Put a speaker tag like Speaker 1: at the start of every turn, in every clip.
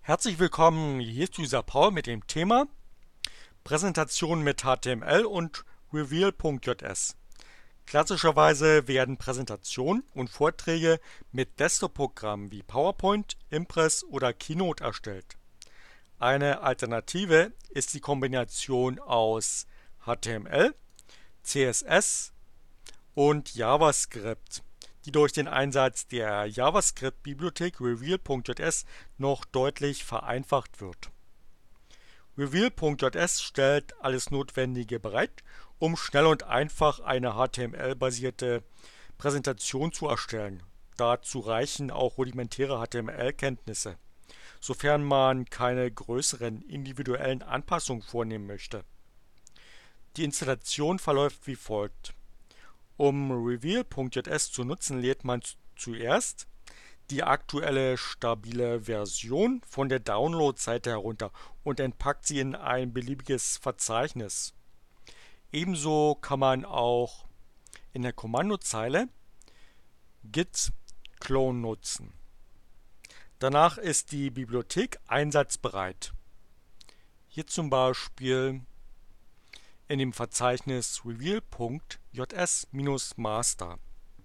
Speaker 1: Herzlich willkommen, hier ist User Paul mit dem Thema Präsentation mit HTML und Reveal.js. Klassischerweise werden Präsentationen und Vorträge mit Desktop-Programmen wie PowerPoint, Impress oder Keynote erstellt. Eine Alternative ist die Kombination aus HTML, CSS und JavaScript, die durch den Einsatz der JavaScript-Bibliothek Reveal.js noch deutlich vereinfacht wird. Reveal.js stellt alles Notwendige bereit, um schnell und einfach eine HTML-basierte Präsentation zu erstellen. Dazu reichen auch rudimentäre HTML-Kenntnisse, sofern man keine größeren individuellen Anpassungen vornehmen möchte. Die Installation verläuft wie folgt. Um Reveal.js zu nutzen, lädt man zuerst die aktuelle stabile Version von der Download-Seite herunter und entpackt sie in ein beliebiges Verzeichnis. Ebenso kann man auch in der Kommandozeile git clone nutzen. Danach ist die Bibliothek einsatzbereit. Hier zum Beispiel in dem Verzeichnis reveal.js-master.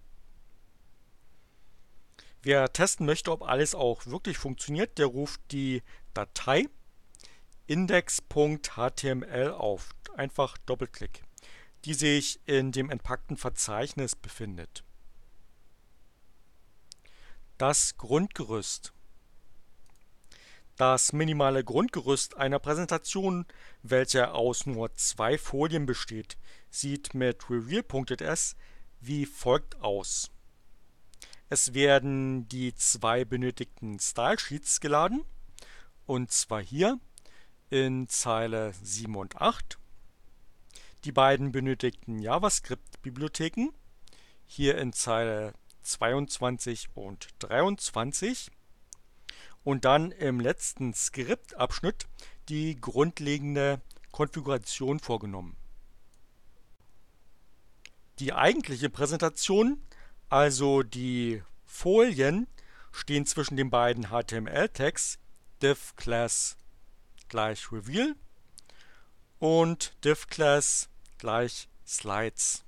Speaker 1: Wer testen möchte, ob alles auch wirklich funktioniert, der ruft die Datei index.html auf. Einfach Doppelklick, die sich in dem entpackten Verzeichnis befindet. Das Grundgerüst. Das minimale Grundgerüst einer Präsentation, welche aus nur 2 Folien besteht, sieht mit Reveal.js wie folgt aus. Es werden die 2 benötigten Stylesheets geladen, und zwar hier in Zeile 7 und 8. Die beiden benötigten JavaScript-Bibliotheken, hier in Zeile 22 und 23. Und dann im letzten Skriptabschnitt die grundlegende Konfiguration vorgenommen. Die eigentliche Präsentation, also die Folien, stehen zwischen den beiden HTML-Tags div class gleich reveal und div class gleich slides.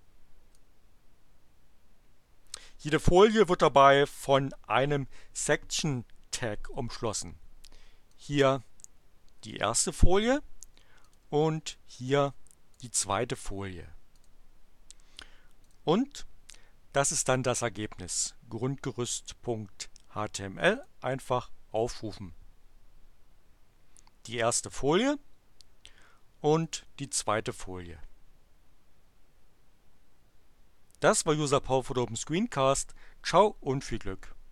Speaker 1: Jede Folie wird dabei von einem Section Tag umschlossen. Hier die erste Folie und hier die zweite Folie. Und das ist dann das Ergebnis. Grundgerüst.html einfach aufrufen. Die erste Folie und die zweite Folie. Das war User Paul für den Screencast. Ciao und viel Glück.